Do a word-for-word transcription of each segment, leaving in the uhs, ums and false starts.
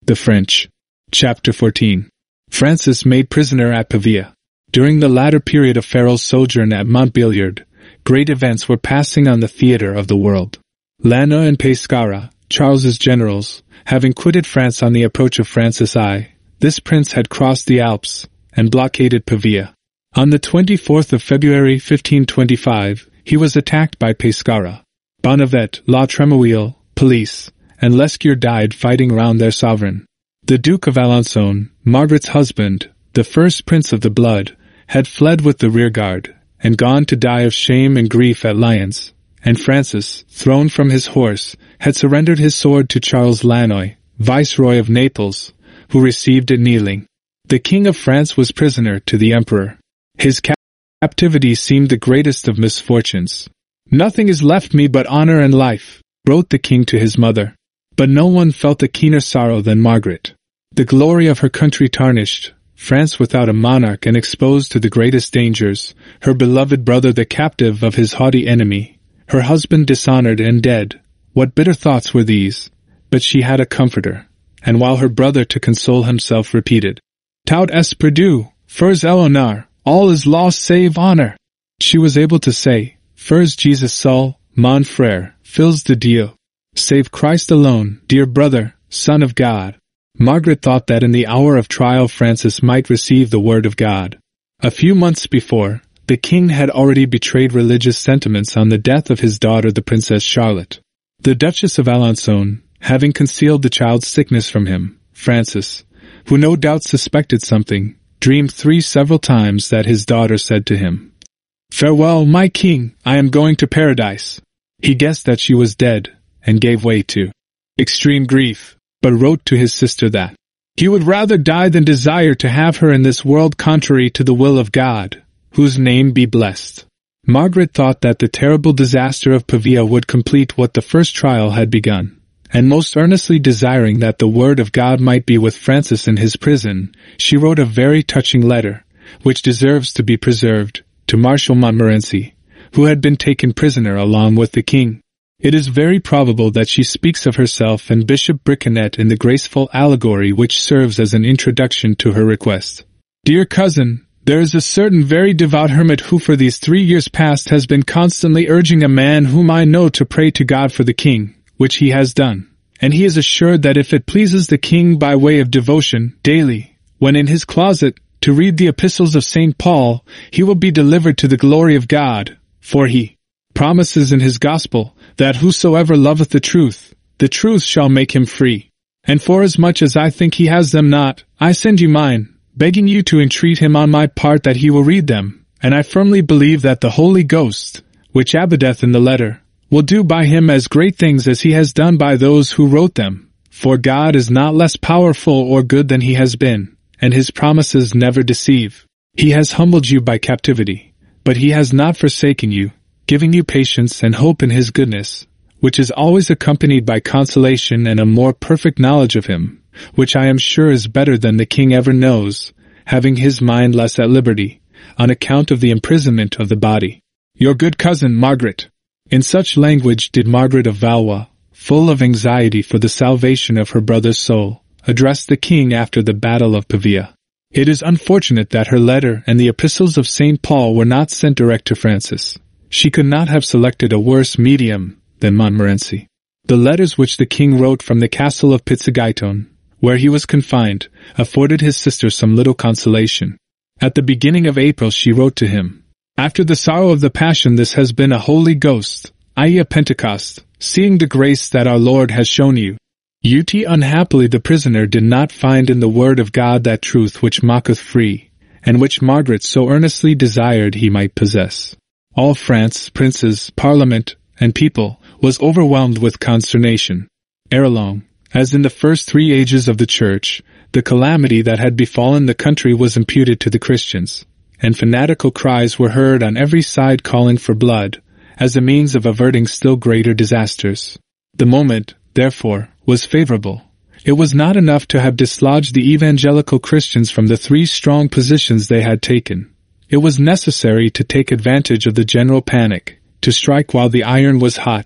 The French. Chapter fourteen. Francis made prisoner at Pavia. During the latter period of Farel's sojourn at Montbéliard, great events were passing on the theatre of the world. Lannoy and Pescara, Charles's generals, having quitted France on the approach of Francis I, this prince had crossed the Alps and blockaded Pavia. On the twenty-fourth of February fifteen twenty-five, he was attacked by Pescara. Bonnevet, La Tremouille, Police, and Lescure died fighting round their sovereign. The Duke of Alençon, Margaret's husband, the first prince of the blood, had fled with the rearguard, and gone to die of shame and grief at Lyons, and Francis, thrown from his horse, had surrendered his sword to Charles Lannoy, Viceroy of Naples, who received it kneeling. The King of France was prisoner to the Emperor. His cap- captivity seemed the greatest of misfortunes. "Nothing is left me but honor and life," wrote the king to his mother. But no one felt a keener sorrow than Margaret. The glory of her country tarnished, France without a monarch and exposed to the greatest dangers, her beloved brother the captive of his haughty enemy, her husband dishonored and dead. What bitter thoughts were these! But she had a comforter, and while her brother to console himself repeated, "Tout est perdu, fers l'honneur, all is lost save honor," she was able to say, "Fers Jesus seul, mon frère, fils de Dieu." Save Christ alone, dear brother, Son of God. Margaret thought that in the hour of trial Francis might receive the word of God. A few months before, the king had already betrayed religious sentiments on the death of his daughter the Princess Charlotte. The Duchess of Alençon, having concealed the child's sickness from him, Francis, who no doubt suspected something, dreamed three several times that his daughter said to him, "Farewell, my king, I am going to paradise." He guessed that she was dead, and gave way to extreme grief, but wrote to his sister that he would rather die than desire to have her in this world contrary to the will of God, whose name be blessed. Margaret thought that the terrible disaster of Pavia would complete what the first trial had begun, and most earnestly desiring that the word of God might be with Francis in his prison, she wrote a very touching letter, which deserves to be preserved, to Marshal Montmorency, who had been taken prisoner along with the king. It is very probable that she speaks of herself and Bishop Briconet in the graceful allegory which serves as an introduction to her request. "Dear cousin, there is a certain very devout hermit who for these three years past has been constantly urging a man whom I know to pray to God for the king, which he has done, and he is assured that if it pleases the king by way of devotion, daily, when in his closet, to read the epistles of Saint Paul, he will be delivered to the glory of God, for he promises in his gospel, that whosoever loveth the truth, the truth shall make him free. And forasmuch as I think he has them not, I send you mine, begging you to entreat him on my part that he will read them, and I firmly believe that the Holy Ghost, which abideth in the letter, will do by him as great things as he has done by those who wrote them, for God is not less powerful or good than he has been, and his promises never deceive. He has humbled you by captivity, but he has not forsaken you, giving you patience and hope in his goodness, which is always accompanied by consolation and a more perfect knowledge of him, which I am sure is better than the king ever knows, having his mind less at liberty, on account of the imprisonment of the body. Your good cousin Margaret." In such language did Margaret of Valois, full of anxiety for the salvation of her brother's soul, address the king after the battle of Pavia. It is unfortunate that her letter and the epistles of Saint Paul were not sent direct to Francis. She could not have selected a worse medium than Montmorency. The letters which the king wrote from the castle of Pizzigaiton, where he was confined, afforded his sister some little consolation. At the beginning of April she wrote to him, "After the sorrow of the Passion this has been a Holy Ghost, that is a Pentecost, seeing the grace that our Lord has shown you. Ut unhappily the prisoner did not find in the word of God that truth which maketh free, and which Margaret so earnestly desired he might possess." All France, princes, parliament, and people, was overwhelmed with consternation. Ere long, as in the first three ages of the Church, the calamity that had befallen the country was imputed to the Christians, and fanatical cries were heard on every side calling for blood, as a means of averting still greater disasters. The moment, therefore, was favorable. It was not enough to have dislodged the evangelical Christians from the three strong positions they had taken. It was necessary to take advantage of the general panic, to strike while the iron was hot,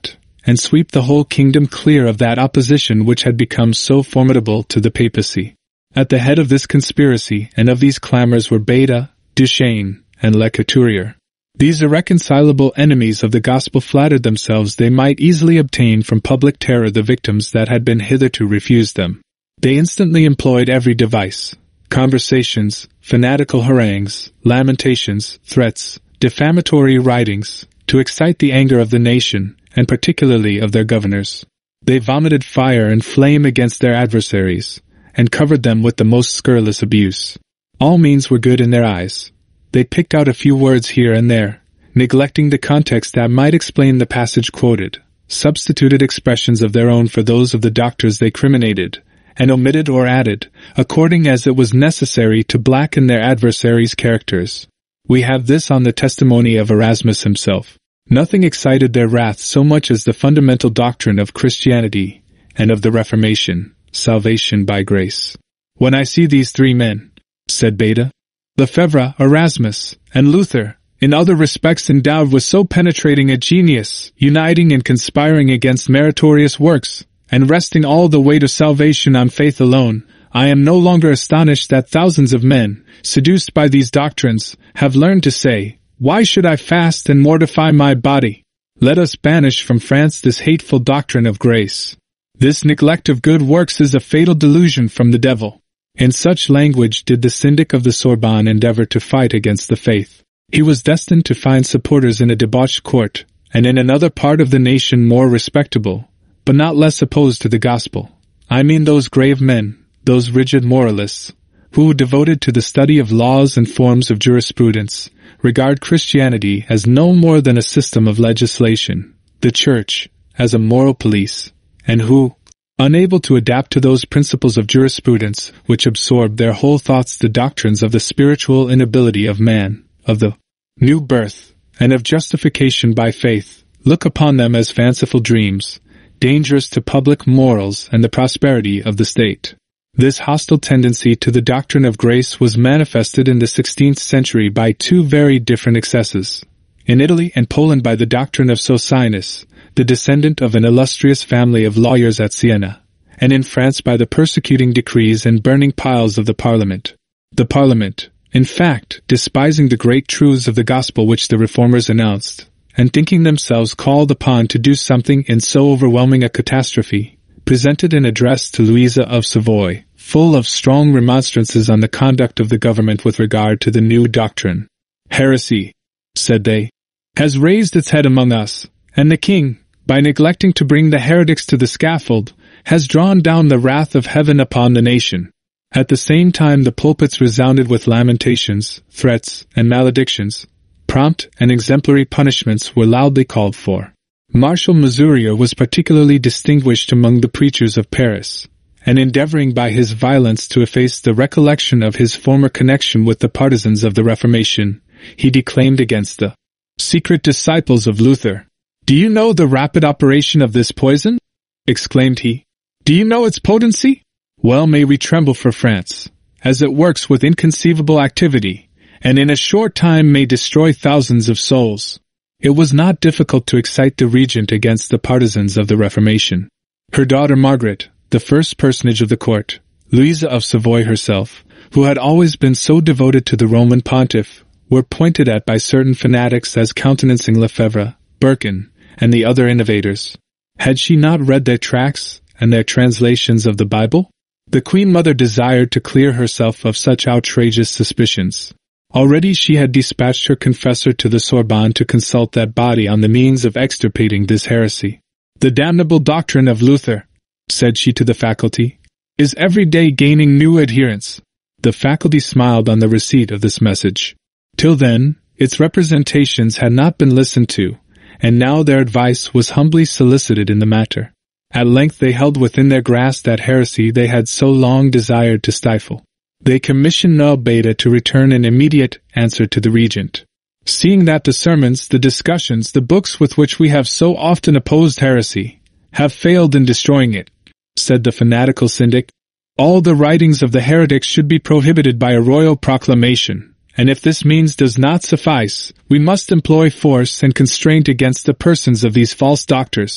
and sweep the whole kingdom clear of that opposition which had become so formidable to the papacy. At the head of this conspiracy and of these clamors were Beda, Duchesne, and Le Couturier. These irreconcilable enemies of the gospel flattered themselves they might easily obtain from public terror the victims that had been hitherto refused them. They instantly employed every device: conversations, fanatical harangues, lamentations, threats, defamatory writings, to excite the anger of the nation, and particularly of their governors. They vomited fire and flame against their adversaries, and covered them with the most scurrilous abuse. All means were good in their eyes. They picked out a few words here and there, neglecting the context that might explain the passage quoted, substituted expressions of their own for those of the doctors they criminated, and omitted or added, according as it was necessary to blacken their adversaries' characters. We have this on the testimony of Erasmus himself. Nothing excited their wrath so much as the fundamental doctrine of Christianity and of the Reformation, salvation by grace. When I see these three men, said Beda, Lefebvre, Erasmus, and Luther, in other respects endowed with so penetrating a genius, uniting and conspiring against meritorious works, and resting all the weight of salvation on faith alone, I am no longer astonished that thousands of men, seduced by these doctrines, have learned to say, "Why should I fast and mortify my body? Let us banish from France this hateful doctrine of grace. This neglect of good works is a fatal delusion from the devil." In such language did the syndic of the Sorbonne endeavor to fight against the faith. He was destined to find supporters in a debauched court, and in another part of the nation more respectable, but not less opposed to the gospel. I mean those grave men, those rigid moralists, who, devoted to the study of laws and forms of jurisprudence, regard Christianity as no more than a system of legislation, the Church as a moral police, and who, unable to adapt to those principles of jurisprudence which absorb their whole thoughts the doctrines of the spiritual inability of man, of the new birth, and of justification by faith, look upon them as fanciful dreams, dangerous to public morals and the prosperity of the state. This hostile tendency to the doctrine of grace was manifested in the sixteenth century by two very different excesses. In Italy and Poland by the doctrine of Socinus, the descendant of an illustrious family of lawyers at Siena, and in France by the persecuting decrees and burning piles of the Parliament. The Parliament, in fact, despising the great truths of the gospel which the Reformers announced, and thinking themselves called upon to do something in so overwhelming a catastrophe, presented an address to Louisa of Savoy, full of strong remonstrances on the conduct of the government with regard to the new doctrine. "Heresy," said they, "has raised its head among us, and the king, by neglecting to bring the heretics to the scaffold, has drawn down the wrath of heaven upon the nation." At the same time the pulpits resounded with lamentations, threats, and maledictions. Prompt and exemplary punishments were loudly called for. Marshal Mazurier was particularly distinguished among the preachers of Paris, and endeavoring by his violence to efface the recollection of his former connection with the partisans of the Reformation, he declaimed against the secret disciples of Luther. "Do you know the rapid operation of this poison?" exclaimed he. "Do you know its potency? Well may we tremble for France, as it works with inconceivable activity, and in a short time may destroy thousands of souls." It was not difficult to excite the regent against the partisans of the Reformation. Her daughter Margaret, the first personage of the court, Louisa of Savoy herself, who had always been so devoted to the Roman pontiff, were pointed at by certain fanatics as countenancing Lefebvre, Birkin, and the other innovators. Had she not read their tracts and their translations of the Bible? The Queen Mother desired to clear herself of such outrageous suspicions. Already she had dispatched her confessor to the Sorbonne to consult that body on the means of extirpating this heresy. "The damnable doctrine of Luther," said she to the faculty, "is every day gaining new adherents." The faculty smiled on the receipt of this message. Till then, its representations had not been listened to, and now their advice was humbly solicited in the matter. At length they held within their grasp that heresy they had so long desired to stifle. They commissioned Noel Beda to return an immediate answer to the regent. "Seeing that the sermons, the discussions, the books with which we have so often opposed heresy, have failed in destroying it," said the fanatical syndic, "all the writings of the heretics should be prohibited by a royal proclamation, and if this means does not suffice, we must employ force and constraint against the persons of these false doctors.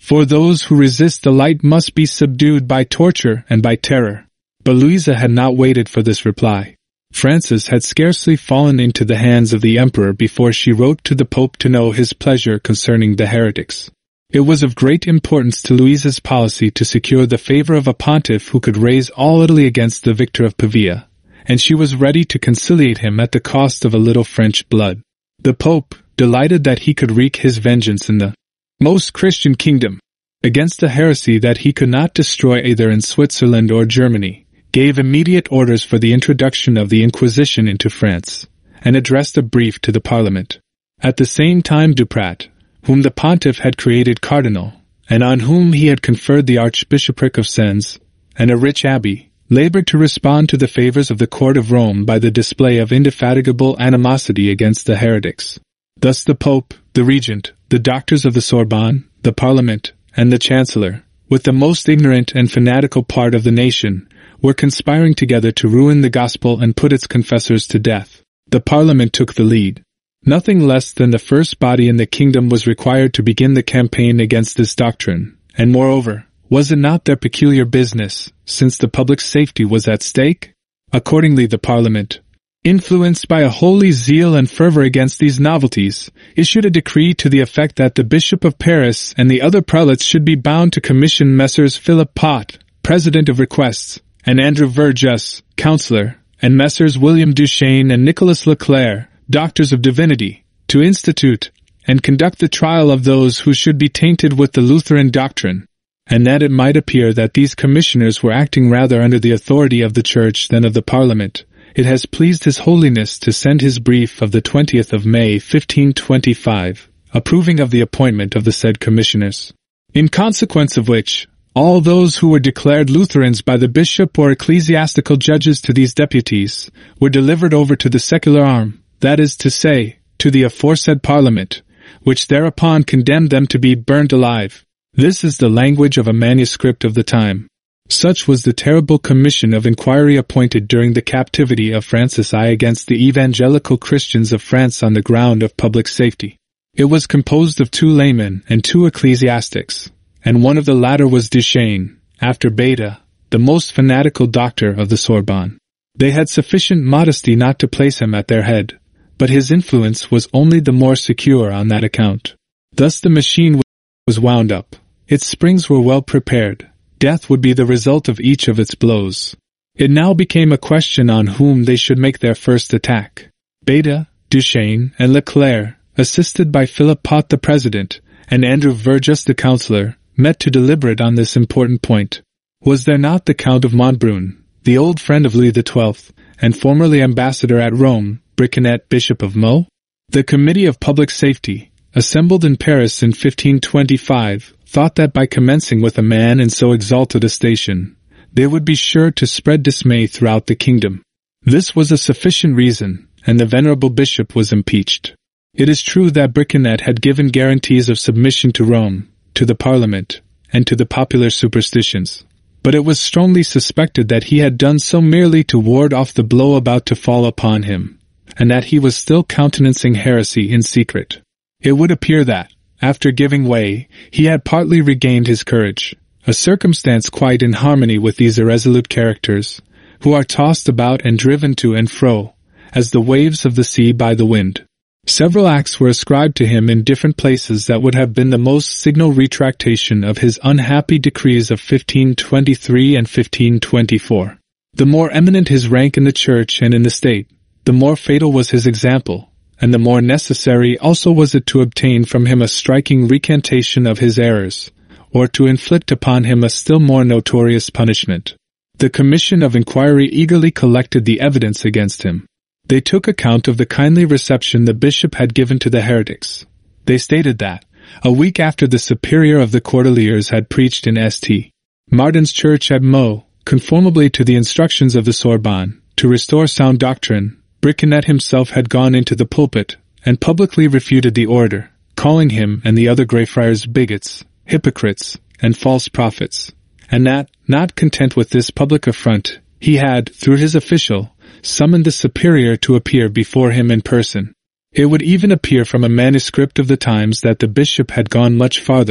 For those who resist the light must be subdued by torture and by terror. But Louisa had not waited for this reply. Francis had scarcely fallen into the hands of the emperor before she wrote to the Pope to know his pleasure concerning the heretics. It was of great importance to Louisa's policy to secure the favor of a pontiff who could raise all Italy against the victor of Pavia, and she was ready to conciliate him at the cost of a little French blood. The Pope, delighted that he could wreak his vengeance in the most Christian kingdom against a heresy that he could not destroy either in Switzerland or Germany, gave immediate orders for the introduction of the Inquisition into France, and addressed a brief to the Parliament. At the same time Duprat, whom the pontiff had created cardinal, and on whom he had conferred the archbishopric of Sens, and a rich abbey, labored to respond to the favors of the court of Rome by the display of indefatigable animosity against the heretics. Thus the Pope, the Regent, the doctors of the Sorbonne, the Parliament, and the Chancellor, with the most ignorant and fanatical part of the nation, were conspiring together to ruin the gospel and put its confessors to death. The Parliament took the lead. Nothing less than the first body in the kingdom was required to begin the campaign against this doctrine, and moreover, was it not their peculiar business, since the public safety was at stake? Accordingly the Parliament, influenced by a holy zeal and fervor against these novelties, issued a decree to the effect that the Bishop of Paris and the other prelates should be bound to commission Messrs. Philip Pot, President of Requests, and Andrew Vergas, Councillor, and Messrs. William Duchesne and Nicholas Leclerc, Doctors of Divinity, to institute and conduct the trial of those who should be tainted with the Lutheran doctrine, and that it might appear that these commissioners were acting rather under the authority of the Church than of the Parliament. It has pleased His Holiness to send his brief of the twentieth of May fifteen twenty-five, approving of the appointment of the said commissioners. In consequence of which, all those who were declared Lutherans by the bishop or ecclesiastical judges to these deputies were delivered over to the secular arm, that is to say, to the aforesaid Parliament, which thereupon condemned them to be burnt alive. This is the language of a manuscript of the time. Such was the terrible commission of inquiry appointed during the captivity of Francis I against the evangelical Christians of France on the ground of public safety. It was composed of two laymen and two ecclesiastics, and one of the latter was Duchesne, after Beda, the most fanatical doctor of the Sorbonne. They had sufficient modesty not to place him at their head, but his influence was only the more secure on that account. Thus the machine was wound up. Its springs were well prepared. Death would be the result of each of its blows. It now became a question on whom they should make their first attack. Beda, Duchesne, and Leclerc, assisted by Philip Pot the President, and Andrew Vergas the Councillor, met to deliberate on this important point. Was there not the Count of Montbrun, the old friend of Louis the Twelfth, and formerly ambassador at Rome, Briçonnet, Bishop of Meaux? The Committee of Public Safety, assembled in Paris in fifteen twenty-five, thought that by commencing with a man in so exalted a station, they would be sure to spread dismay throughout the kingdom. This was a sufficient reason, and the venerable bishop was impeached. It is true that Briçonnet had given guarantees of submission to Rome, to the Parliament, and to the popular superstitions, but it was strongly suspected that he had done so merely to ward off the blow about to fall upon him, and that he was still countenancing heresy in secret. It would appear that, after giving way, he had partly regained his courage, a circumstance quite in harmony with these irresolute characters, who are tossed about and driven to and fro, as the waves of the sea by the wind. Several acts were ascribed to him in different places that would have been the most signal retractation of his unhappy decrees of fifteen twenty-three and fifteen twenty-four. The more eminent his rank in the Church and in the State, the more fatal was his example, and the more necessary also was it to obtain from him a striking recantation of his errors, or to inflict upon him a still more notorious punishment. The Commission of Inquiry eagerly collected the evidence against him. They took account of the kindly reception the bishop had given to the heretics. They stated that, a week after the superior of the Cordeliers had preached in Saint Martin's church at Meaux, conformably to the instructions of the Sorbonne, to restore sound doctrine, Briçonnet himself had gone into the pulpit, and publicly refuted the order, calling him and the other Greyfriars bigots, hypocrites, and false prophets, and that, not content with this public affront, he had, through his official, summoned the superior to appear before him in person. It would even appear from a manuscript of the times that the bishop had gone much farther,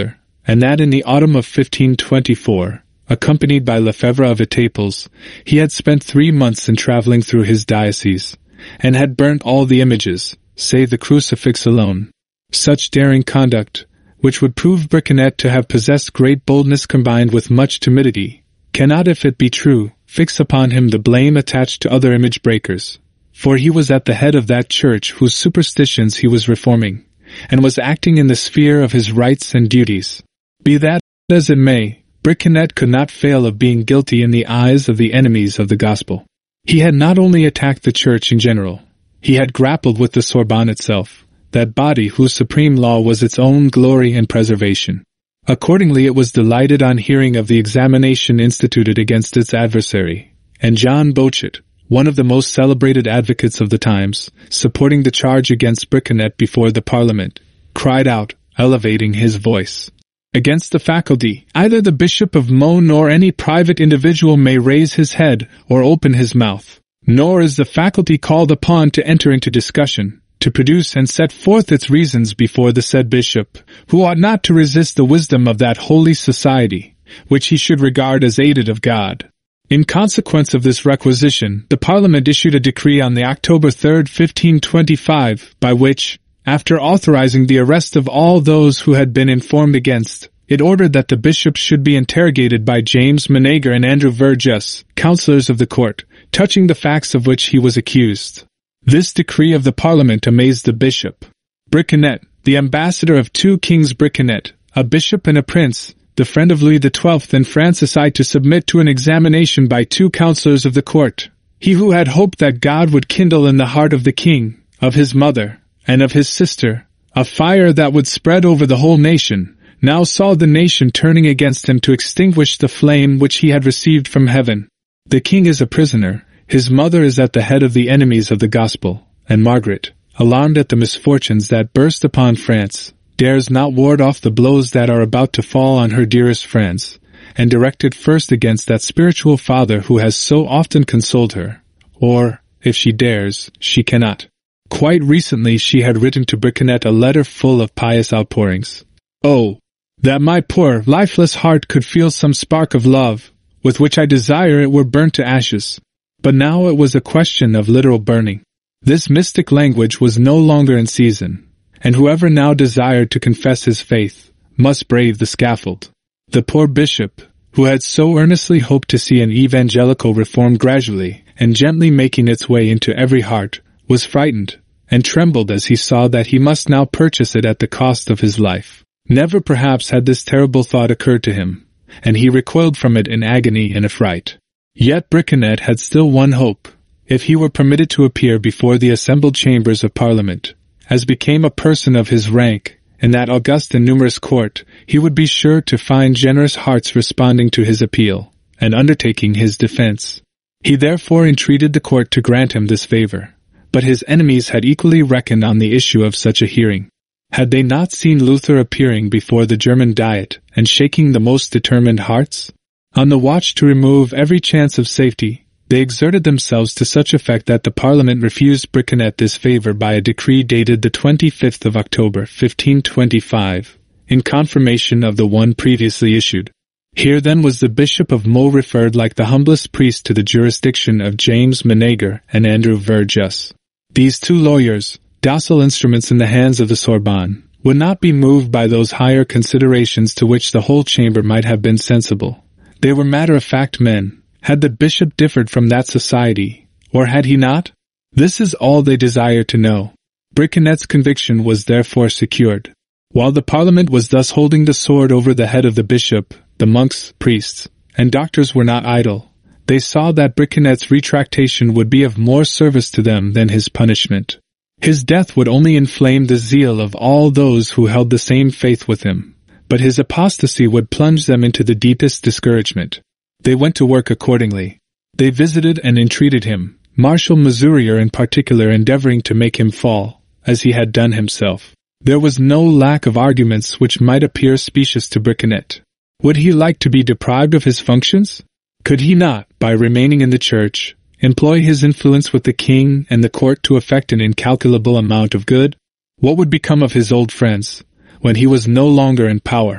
and that in the autumn of fifteen twenty-four, accompanied by Lefebvre of Etaples, he had spent three months in traveling through his diocese, and had burnt all the images, save the crucifix alone. Such daring conduct, which would prove Briçonnet to have possessed great boldness combined with much timidity, cannot, if it be true, fix upon him the blame attached to other image-breakers, for he was at the head of that church whose superstitions he was reforming, and was acting in the sphere of his rights and duties. Be that as it may, Briçonnet could not fail of being guilty in the eyes of the enemies of the gospel. He had not only attacked the church in general, he had grappled with the Sorbonne itself, that body whose supreme law was its own glory and preservation. Accordingly it was delighted on hearing of the examination instituted against its adversary, and John Bochet, one of the most celebrated advocates of the times, supporting the charge against Briçonnet before the Parliament, cried out, elevating his voice, "Against the faculty, either the Bishop of Meaux nor any private individual may raise his head or open his mouth, nor is the faculty called upon to enter into discussion, to produce and set forth its reasons before the said bishop, who ought not to resist the wisdom of that holy society, which he should regard as aided of God." In consequence of this requisition, the Parliament issued a decree on the October third, fifteen twenty-five, by which, after authorizing the arrest of all those who had been informed against, it ordered that the bishops should be interrogated by James Meneger and Andrew Vergès, councillors of the court, touching the facts of which he was accused. This decree of the Parliament amazed the bishop. Briçonnet, the ambassador of two kings, Briçonnet, a bishop and a prince, the friend of Louis the twelfth and Francis I, to submit to an examination by two councillors of the court. He who had hoped that God would kindle in the heart of the king, of his mother, and of his sister, a fire that would spread over the whole nation, now saw the nation turning against him to extinguish the flame which he had received from heaven. The king is a prisoner, his mother is at the head of the enemies of the gospel, and Margaret, alarmed at the misfortunes that burst upon France, dares not ward off the blows that are about to fall on her dearest friends, and directed first against that spiritual father who has so often consoled her, or, if she dares, she cannot. Quite recently she had written to Briçonnet a letter full of pious outpourings. Oh, that my poor, lifeless heart could feel some spark of love, with which I desire it were burnt to ashes. But now it was a question of literal burning. This mystic language was no longer in season, and whoever now desired to confess his faith must brave the scaffold. The poor bishop, who had so earnestly hoped to see an evangelical reform gradually and gently making its way into every heart, was frightened, and trembled as he saw that he must now purchase it at the cost of his life. Never perhaps had this terrible thought occurred to him, and he recoiled from it in agony and affright. Yet Briçonnet had still one hope. If he were permitted to appear before the assembled chambers of Parliament, as became a person of his rank, in that august and numerous court, he would be sure to find generous hearts responding to his appeal, and undertaking his defense. He therefore entreated the court to grant him this favor. But his enemies had equally reckoned on the issue of such a hearing. Had they not seen Luther appearing before the German Diet, and shaking the most determined hearts? On the watch to remove every chance of safety, they exerted themselves to such effect that the Parliament refused Briçonnet this favor by a decree dated the twenty-fifth of October, fifteen twenty-five, in confirmation of the one previously issued. Here then was the Bishop of Meaux referred like the humblest priest to the jurisdiction of James Meneger and Andrew Vergès. These two lawyers, docile instruments in the hands of the Sorbonne, would not be moved by those higher considerations to which the whole chamber might have been sensible. They were matter-of-fact men. Had the bishop differed from that society, or had he not? This is all they desired to know. Briçonnet's conviction was therefore secured. While the Parliament was thus holding the sword over the head of the bishop, the monks, priests, and doctors were not idle. They saw that Briçonnet's retractation would be of more service to them than his punishment. His death would only inflame the zeal of all those who held the same faith with him, but his apostasy would plunge them into the deepest discouragement. They went to work accordingly. They visited and entreated him, Marshal Mesurier in particular endeavoring to make him fall, as he had done himself. There was no lack of arguments which might appear specious to Briçonnet. Would he like to be deprived of his functions? Could he not, by remaining in the church, employ his influence with the king and the court to effect an incalculable amount of good? What would become of his old friends, when he was no longer in power?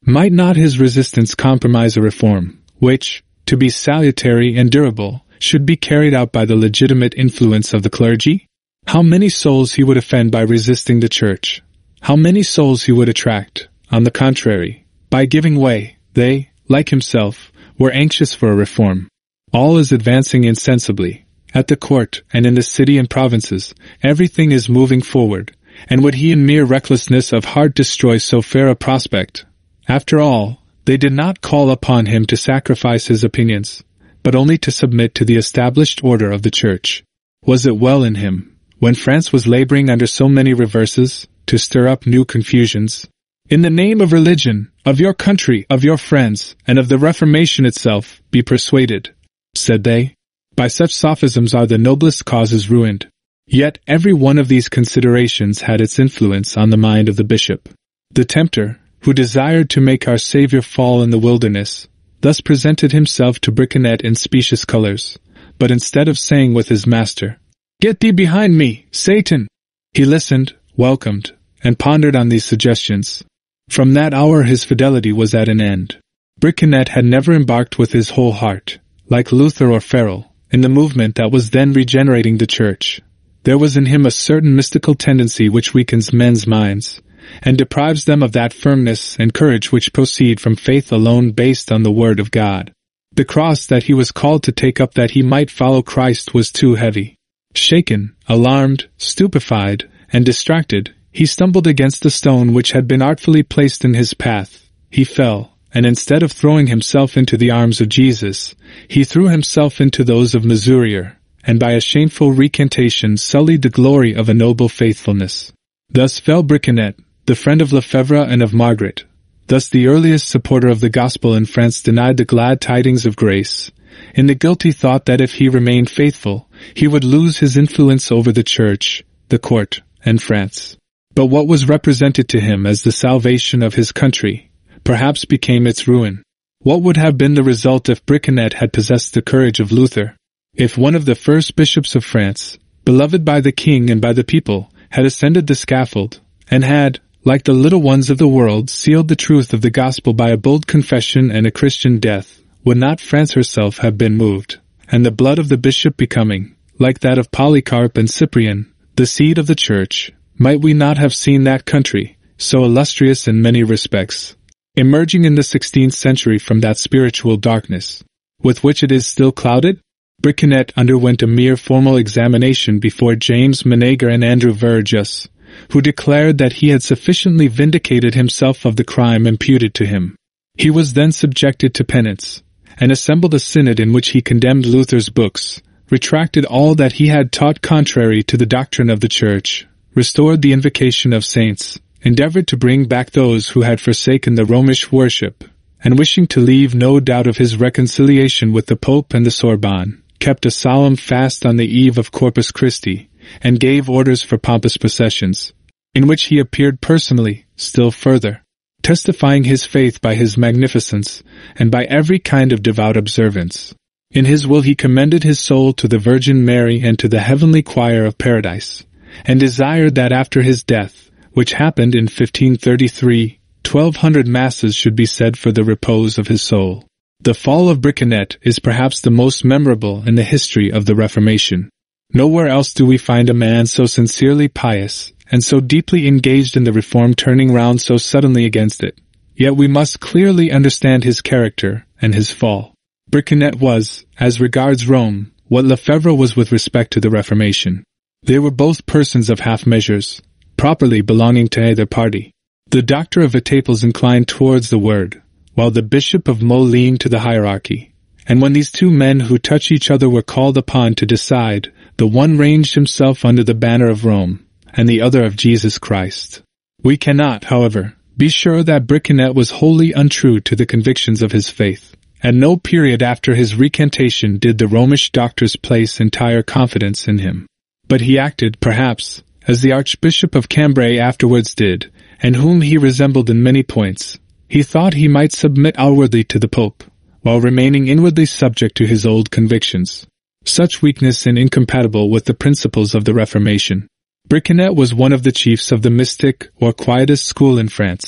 Might not his resistance compromise a reform, which, to be salutary and durable, should be carried out by the legitimate influence of the clergy? How many souls he would offend by resisting the Church! How many souls he would attract, on the contrary, by giving way! They, like himself, were anxious for a reform. All is advancing insensibly. At the court and in the city and provinces, everything is moving forward, and would he in mere recklessness of heart destroy so fair a prospect? After all, they did not call upon him to sacrifice his opinions, but only to submit to the established order of the Church. Was it well in him, when France was laboring under so many reverses, to stir up new confusions? In the name of religion, of your country, of your friends, and of the Reformation itself, be persuaded, said they. By such sophisms are the noblest causes ruined. Yet every one of these considerations had its influence on the mind of the bishop. The tempter, who desired to make our Saviour fall in the wilderness, thus presented himself to Briçonnet in specious colors, but instead of saying with his master, "Get thee behind me, Satan!" he listened, welcomed, and pondered on these suggestions. From that hour his fidelity was at an end. Briçonnet had never embarked with his whole heart, like Luther or Farel, in the movement that was then regenerating the Church. There was in him a certain mystical tendency which weakens men's minds, and deprives them of that firmness and courage which proceed from faith alone based on the Word of God. The cross that he was called to take up that he might follow Christ was too heavy. Shaken, alarmed, stupefied, and distracted, he stumbled against a stone which had been artfully placed in his path. He fell, and instead of throwing himself into the arms of Jesus, he threw himself into those of Mesurier, and by a shameful recantation sullied the glory of a noble faithfulness. Thus fell Briçonnet, the friend of Lefebvre and of Margaret. Thus the earliest supporter of the gospel in France denied the glad tidings of grace, in the guilty thought that if he remained faithful, he would lose his influence over the Church, the court, and France. But what was represented to him as the salvation of his country, perhaps became its ruin. What would have been the result if Briçonnet had possessed the courage of Luther? If one of the first bishops of France, beloved by the king and by the people, had ascended the scaffold, and had, like the little ones of the world, sealed the truth of the gospel by a bold confession and a Christian death, would not France herself have been moved, and the blood of the bishop becoming, like that of Polycarp and Cyprian, the seed of the Church? Might we not have seen that country, so illustrious in many respects, emerging in the sixteenth century from that spiritual darkness, with which it is still clouded? Briçonnet underwent a mere formal examination before James Meneger and Andrew Vergus, who declared that he had sufficiently vindicated himself of the crime imputed to him. He was then subjected to penance, and assembled a synod in which he condemned Luther's books, retracted all that he had taught contrary to the doctrine of the Church, restored the invocation of saints, endeavored to bring back those who had forsaken the Romish worship, and wishing to leave no doubt of his reconciliation with the Pope and the Sorbonne, kept a solemn fast on the eve of Corpus Christi, and gave orders for pompous processions, in which he appeared personally, still further, testifying his faith by his magnificence, and by every kind of devout observance. In his will he commended his soul to the Virgin Mary and to the heavenly choir of paradise, and desired that after his death, which happened in fifteen thirty-three, twelve hundred masses should be said for the repose of his soul. The fall of Briçonnet is perhaps the most memorable in the history of the Reformation. Nowhere else do we find a man so sincerely pious, and so deeply engaged in the reform turning round so suddenly against it. Yet we must clearly understand his character and his fall. Briçonnet was, as regards Rome, what Lefebvre was with respect to the Reformation. They were both persons of half measures, properly belonging to either party. The doctor of Etaples inclined towards the Word, while the bishop of Meaux leaned to the hierarchy. And when these two men who touch each other were called upon to decide, the one ranged himself under the banner of Rome, and the other of Jesus Christ. We cannot, however, be sure that Briçonnet was wholly untrue to the convictions of his faith. At no period after his recantation did the Romish doctors place entire confidence in him. But he acted, perhaps, as the Archbishop of Cambrai afterwards did, and whom he resembled in many points. He thought he might submit outwardly to the Pope, while remaining inwardly subject to his old convictions. Such weakness is incompatible with the principles of the Reformation. Briçonnet was one of the chiefs of the mystic or quietist school in France,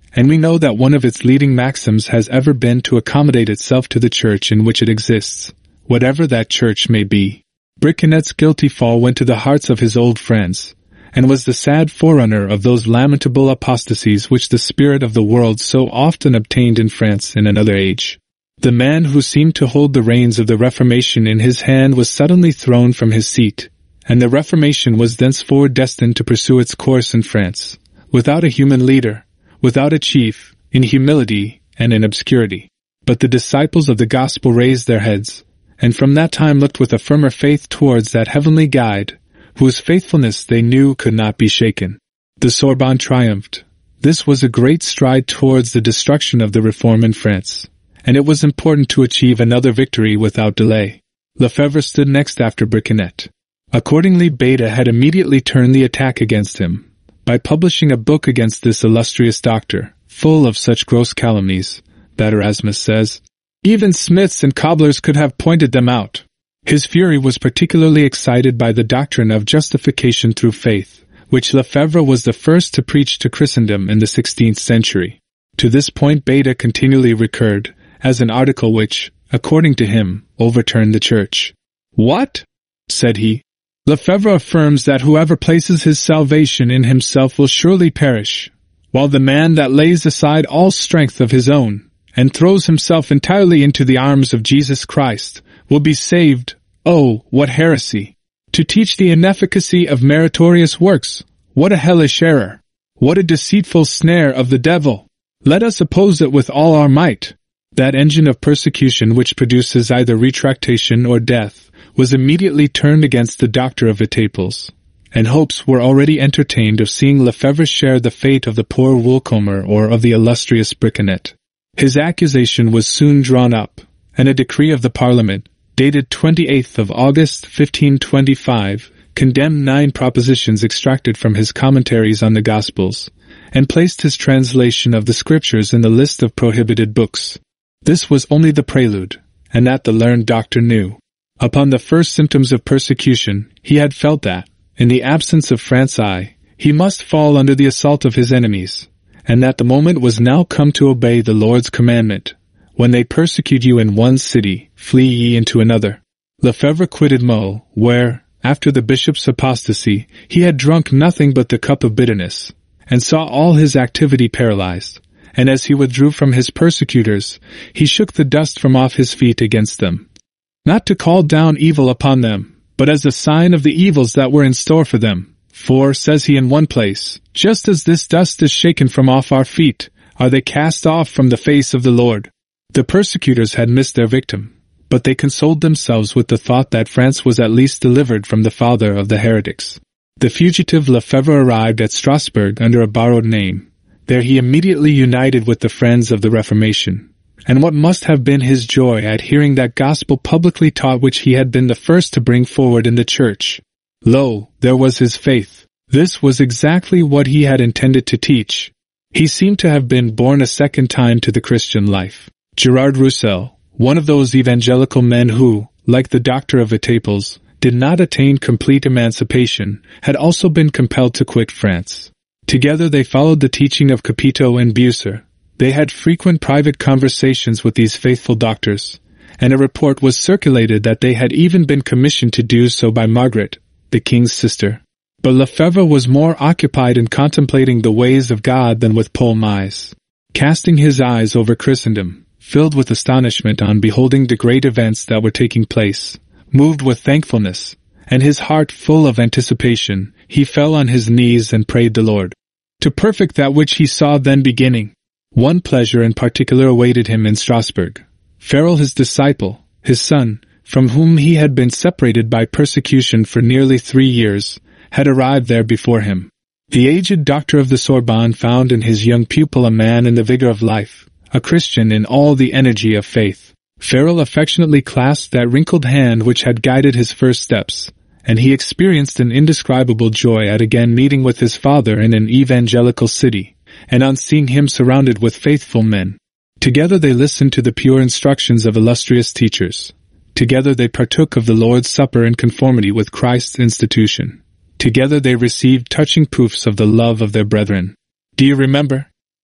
and we know that one of its leading maxims has ever been to accommodate itself to the church in which it exists, whatever that church may be. Briquenet's guilty fall went to the hearts of his old friends, and was the sad forerunner of those lamentable apostasies which the spirit of the world so often obtained in France in another age. The man who seemed to hold the reins of the Reformation in his hand was suddenly thrown from his seat, and the Reformation was thenceforward destined to pursue its course in France, without a human leader, without a chief, in humility and in obscurity. But the disciples of the gospel raised their heads, and from that time looked with a firmer faith towards that heavenly guide, whose faithfulness they knew could not be shaken. The Sorbonne triumphed. This was a great stride towards the destruction of the Reform in France, and it was important to achieve another victory without delay. Lefebvre stood next after Briquenet. Accordingly, Beda had immediately turned the attack against him, by publishing a book against this illustrious doctor, full of such gross calumnies, that Erasmus says, even smiths and cobblers could have pointed them out. His fury was particularly excited by the doctrine of justification through faith, which Lefebvre was the first to preach to Christendom in the sixteenth century. To this point Beda continually recurred, as an article which, according to him, overturned the Church. What? Said he. Lefebvre affirms that whoever places his salvation in himself will surely perish, while the man that lays aside all strength of his own, and throws himself entirely into the arms of Jesus Christ, will be saved. Oh, what heresy! To teach the inefficacy of meritorious works, what a hellish error! What a deceitful snare of the devil! Let us oppose it with all our might. That engine of persecution which produces either retractation or death was immediately turned against the doctor of Etaples, and hopes were already entertained of seeing Lefebvre share the fate of the poor Woolcomer or of the illustrious Briquenet. His accusation was soon drawn up, and a decree of the Parliament, dated twenty-eighth of August, fifteen twenty-five, condemned nine propositions extracted from his commentaries on the Gospels, and placed his translation of the Scriptures in the list of prohibited books. This was only the prelude, and that the learned doctor knew. Upon the first symptoms of persecution, he had felt that, in the absence of Francis, he must fall under the assault of his enemies, and that the moment was now come to obey the Lord's commandment. When they persecute you in one city, flee ye into another. Lefebvre quitted Meaux, where, after the bishop's apostasy, he had drunk nothing but the cup of bitterness, and saw all his activity paralyzed. And as he withdrew from his persecutors, he shook the dust from off his feet against them. Not to call down evil upon them, but as a sign of the evils that were in store for them. For, says he in one place, just as this dust is shaken from off our feet, are they cast off from the face of the Lord. The persecutors had missed their victim, but they consoled themselves with the thought that France was at least delivered from the father of the heretics. The fugitive Lefebvre arrived at Strasbourg under a borrowed name. There he immediately united with the friends of the Reformation, and what must have been his joy at hearing that gospel publicly taught which he had been the first to bring forward in the Church. Lo, there was his faith. This was exactly what he had intended to teach. He seemed to have been born a second time to the Christian life. Gerard Roussel, one of those evangelical men who, like the doctor of Etaples, did not attain complete emancipation, had also been compelled to quit France. Together they followed the teaching of Capito and Bucer. They had frequent private conversations with these faithful doctors, and a report was circulated that they had even been commissioned to do so by Margaret, the king's sister. But Lefebvre was more occupied in contemplating the ways of God than with Paul Mies. Casting his eyes over Christendom, filled with astonishment on beholding the great events that were taking place, moved with thankfulness, and his heart full of anticipation, he fell on his knees and prayed the Lord to perfect that which he saw then beginning. One pleasure in particular awaited him in Strasbourg. Farel, his disciple, his son, from whom he had been separated by persecution for nearly three years, had arrived there before him. The aged doctor of the Sorbonne found in his young pupil a man in the vigor of life, a Christian in all the energy of faith. Farel affectionately clasped that wrinkled hand which had guided his first steps, and he experienced an indescribable joy at again meeting with his father in an evangelical city, and on seeing him surrounded with faithful men. Together they listened to the pure instructions of illustrious teachers. Together they partook of the Lord's Supper in conformity with Christ's institution. Together they received touching proofs of the love of their brethren. Do you remember?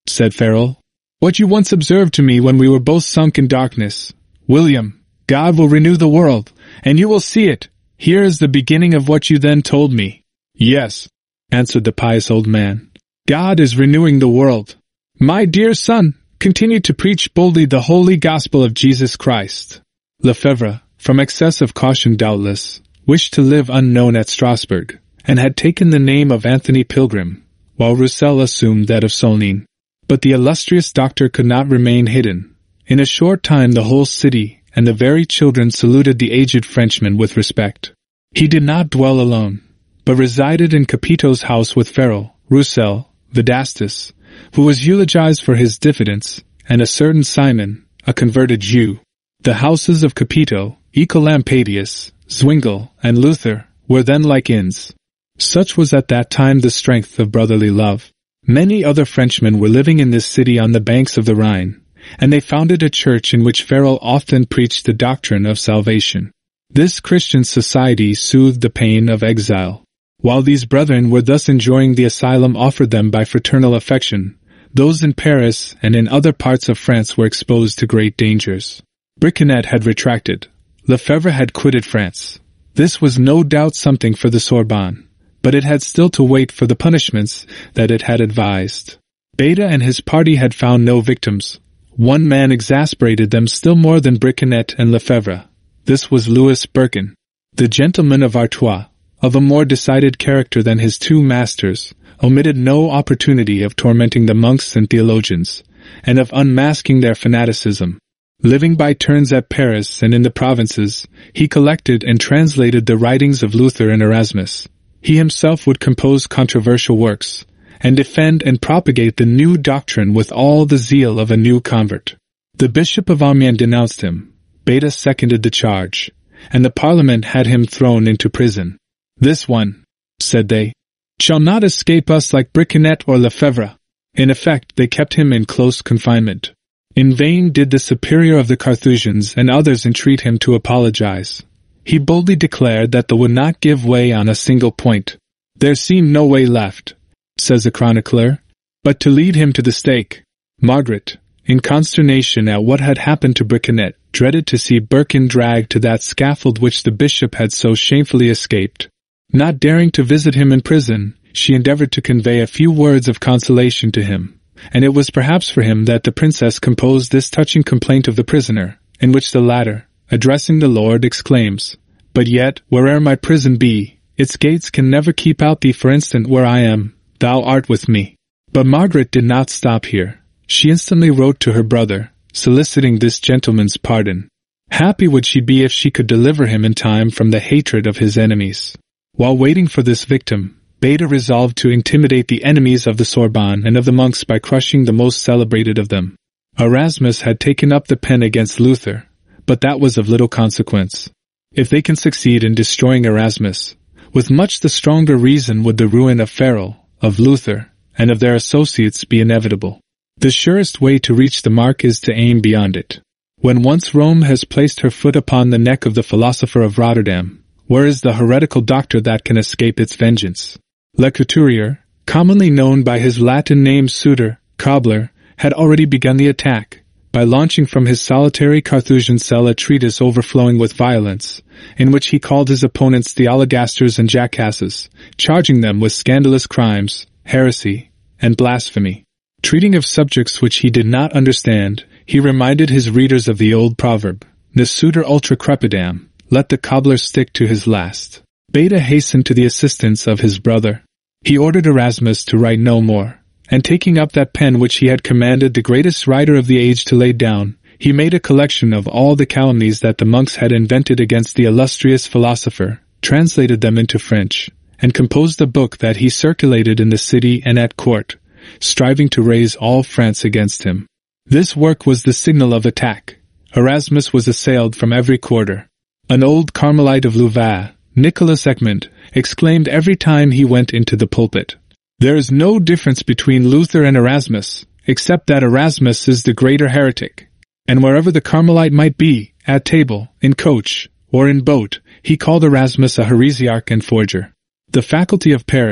said Farel. "What you once observed to me when we were both sunk in darkness. William, God will renew the world, and you will see it. Here is the beginning of what you then told me." "Yes," answered the pious old man. "God is renewing the world. My dear son, continue to preach boldly the holy gospel of Jesus Christ." Lefebvre, from excess of caution doubtless, wished to live unknown at Strasbourg, and had taken the name of Anthony Pilgrim, while Roussel assumed that of Saulnin. But the illustrious doctor could not remain hidden. In a short time the whole city and the very children saluted the aged Frenchman with respect. He did not dwell alone, but resided in Capito's house with Farel, Roussel, Vedastus, who was eulogized for his diffidence, and a certain Simon, a converted Jew. The houses of Capito, Ecolampadius, Zwingle, and Luther were then like inns. Such was at that time the strength of brotherly love. Many other Frenchmen were living in this city on the banks of the Rhine, and they founded a church in which Farel often preached the doctrine of salvation. This Christian society soothed the pain of exile. While these brethren were thus enjoying the asylum offered them by fraternal affection, those in Paris and in other parts of France were exposed to great dangers. Briçonnet had retracted. Lefebvre had quitted France. This was no doubt something for the Sorbonne, but it had still to wait for the punishments that it had advised. Beda and his party had found no victims. One man exasperated them still more than Briçonnet and Lefebvre. This was Louis Birkin, the gentleman of Artois, of a more decided character than his two masters, omitted no opportunity of tormenting the monks and theologians, and of unmasking their fanaticism. Living by turns at Paris and in the provinces, he collected and translated the writings of Luther and Erasmus. He himself would compose controversial works, and defend and propagate the new doctrine with all the zeal of a new convert. The Bishop of Amiens denounced him. Beda seconded the charge, and the Parliament had him thrown into prison. "This one," said they, "shall not escape us like Briçonnet or Lefebvre." In effect, they kept him in close confinement. In vain did the superior of the Carthusians and others entreat him to apologize. He boldly declared that they would not give way on a single point. There seemed no way left, says the chronicler, but to lead him to the stake. Margaret, in consternation at what had happened to Briçonnet, dreaded to see Birkin dragged to that scaffold which the bishop had so shamefully escaped. Not daring to visit him in prison, she endeavored to convey a few words of consolation to him, and it was perhaps for him that the princess composed this touching complaint of the prisoner, in which the latter, addressing the Lord, exclaims, "But yet, where'er my prison be, its gates can never keep out thee. For instant where I am, thou art with me." But Margaret did not stop here. She instantly wrote to her brother, soliciting this gentleman's pardon. Happy would she be if she could deliver him in time from the hatred of his enemies. While waiting for this victim, Beda resolved to intimidate the enemies of the Sorbonne and of the monks by crushing the most celebrated of them. Erasmus had taken up the pen against Luther, but that was of little consequence. If they can succeed in destroying Erasmus, with much the stronger reason would the ruin of Farel, of Luther, and of their associates be inevitable. The surest way to reach the mark is to aim beyond it. When once Rome has placed her foot upon the neck of the philosopher of Rotterdam, where is the heretical doctor that can escape its vengeance? Le Couturier, commonly known by his Latin name Suitor, Cobbler, had already begun the attack, by launching from his solitary Carthusian cell a treatise overflowing with violence, in which he called his opponents theologasters and jackasses, charging them with scandalous crimes, heresy, and blasphemy. Treating of subjects which he did not understand, he reminded his readers of the old proverb, "Ne suitor ultra crepidam," let the cobbler stick to his last. Beda hastened to the assistance of his brother. He ordered Erasmus to write no more, and taking up that pen which he had commanded the greatest writer of the age to lay down, he made a collection of all the calumnies that the monks had invented against the illustrious philosopher, translated them into French, and composed a book that he circulated in the city and at court, striving to raise all France against him. This work was the signal of attack. Erasmus was assailed from every quarter. An old Carmelite of Louvain, Nicholas Egmont, exclaimed every time he went into the pulpit, "There is no difference between Luther and Erasmus, except that Erasmus is the greater heretic." And wherever the Carmelite might be, at table, in coach, or in boat, he called Erasmus a heresiarch and forger. The faculty of Paris,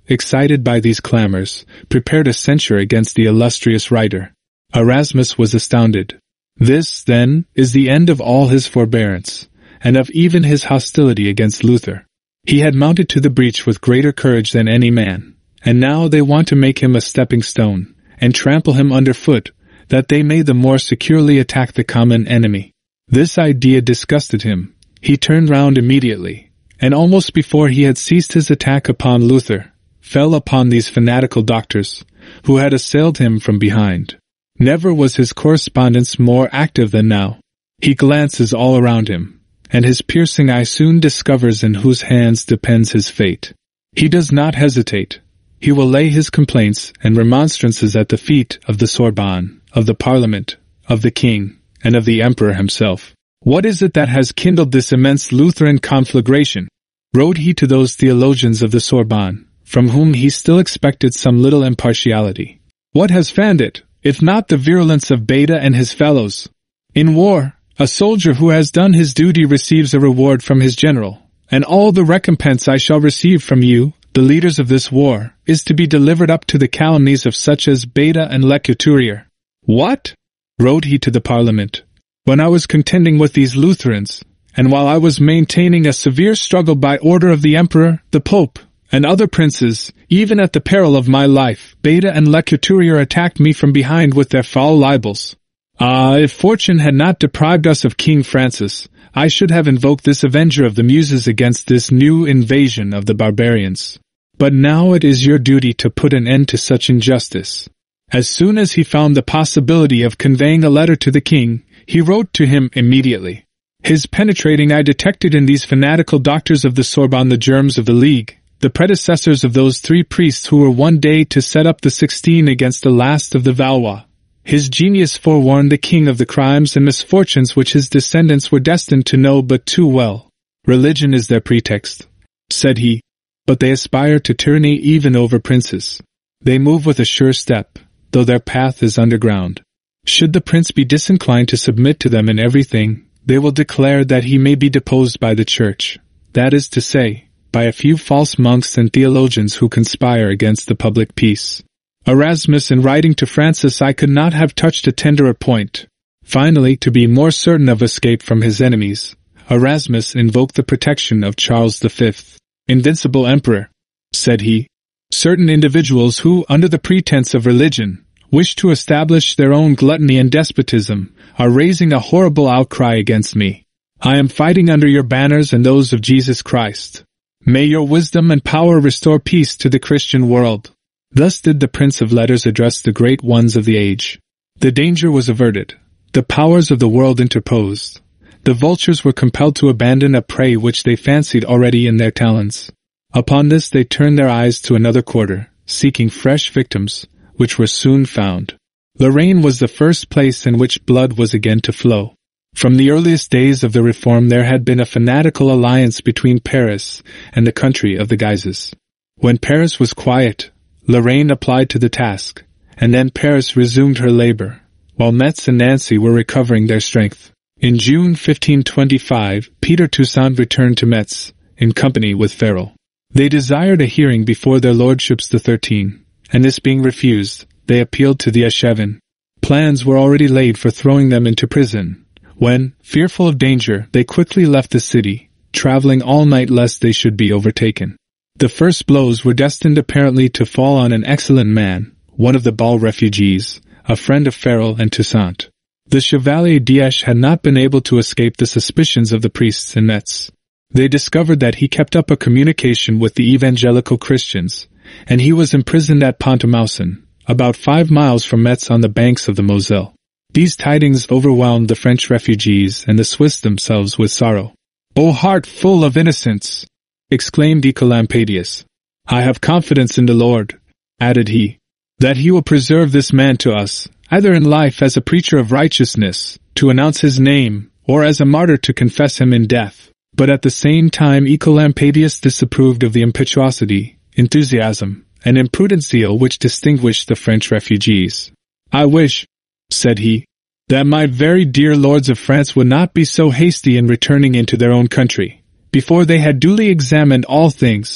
excited by these clamors, prepared a censure against the illustrious writer. Erasmus was astounded. This, then, is the end of all his forbearance, and of even his hostility against Luther. He had mounted to the breach with greater courage than any man, and now they want to make him a stepping stone, and trample him under foot, that they may the more securely attack the common enemy. This idea disgusted him. He turned round immediately, and almost before he had ceased his attack upon Luther, fell upon these fanatical doctors, who had assailed him from behind. Never was his correspondence more active than now. He glances all around him, and his piercing eye soon discovers in whose hands depends his fate. He does not hesitate. He will lay his complaints and remonstrances at the feet of the Sorbonne, of the Parliament, of the King, and of the Emperor himself. What is it that has kindled this immense Lutheran conflagration? Wrote he to those theologians of the Sorbonne, from whom he still expected some little impartiality. What has fanned it, if not the virulence of Beda and his fellows? In war, a soldier who has done his duty receives a reward from his general, and all the recompense I shall receive from you, the leaders of this war, is to be delivered up to the calumnies of such as Beda and Le Couturier. What? Wrote he to the Parliament. When I was contending with these Lutherans, and while I was maintaining a severe struggle by order of the Emperor, the Pope, and other princes, even at the peril of my life, Beda and Le Couturier attacked me from behind with their foul libels. Ah, if fortune had not deprived us of King Francis, I should have invoked this avenger of the Muses against this new invasion of the barbarians. But now it is your duty to put an end to such injustice. As soon as he found the possibility of conveying a letter to the king, he wrote to him immediately. His penetrating eye detected in these fanatical doctors of the Sorbonne the germs of the League, the predecessors of those three priests who were one day to set up the Sixteen against the last of the Valois. His genius forewarned the king of the crimes and misfortunes which his descendants were destined to know but too well. Religion is their pretext, said he, but they aspire to tyranny even over princes. They move with a sure step, though their path is underground. Should the prince be disinclined to submit to them in everything, they will declare that he may be deposed by the church, that is to say, by a few false monks and theologians who conspire against the public peace. Erasmus, in writing to Francis, I could not have touched a tenderer point. Finally, to be more certain of escape from his enemies, Erasmus invoked the protection of Charles the Fifth. Invincible Emperor, said he, certain individuals who, under the pretense of religion, wish to establish their own gluttony and despotism, are raising a horrible outcry against me. I am fighting under your banners and those of Jesus Christ. May your wisdom and power restore peace to the Christian world. Thus did the Prince of Letters address the great ones of the age. The danger was averted. The powers of the world interposed. The vultures were compelled to abandon a prey which they fancied already in their talons. Upon this they turned their eyes to another quarter, seeking fresh victims, which were soon found. Lorraine was the first place in which blood was again to flow. From the earliest days of the Reform there had been a fanatical alliance between Paris and the country of the Guises. When Paris was quiet, Lorraine applied to the task, and then Paris resumed her labor, while Metz and Nancy were recovering their strength. In June fifteen twenty-five, Peter Toussaint returned to Metz, in company with Farel. They desired a hearing before their lordships the Thirteen, and this being refused, they appealed to the Echevin. Plans were already laid for throwing them into prison, when, fearful of danger, they quickly left the city, traveling all night lest they should be overtaken. The first blows were destined apparently to fall on an excellent man, one of the Ball refugees, a friend of Farel and Toussaint. The Chevalier d'Esch had not been able to escape the suspicions of the priests in Metz. They discovered that he kept up a communication with the evangelical Christians, and he was imprisoned at Pont-à-Mousson, about five miles from Metz on the banks of the Moselle. These tidings overwhelmed the French refugees and the Swiss themselves with sorrow. "O heart full of innocence!" exclaimed Œcolampadius. "I have confidence in the Lord," added he, "that he will preserve this man to us, either in life as a preacher of righteousness, to announce his name, or as a martyr to confess him in death." But at the same time Œcolampadius disapproved of the impetuosity, enthusiasm, and imprudent zeal which distinguished the French refugees. "I wish," said he, "that my very dear lords of France would not be so hasty in returning into their own country, before they had duly examined all things,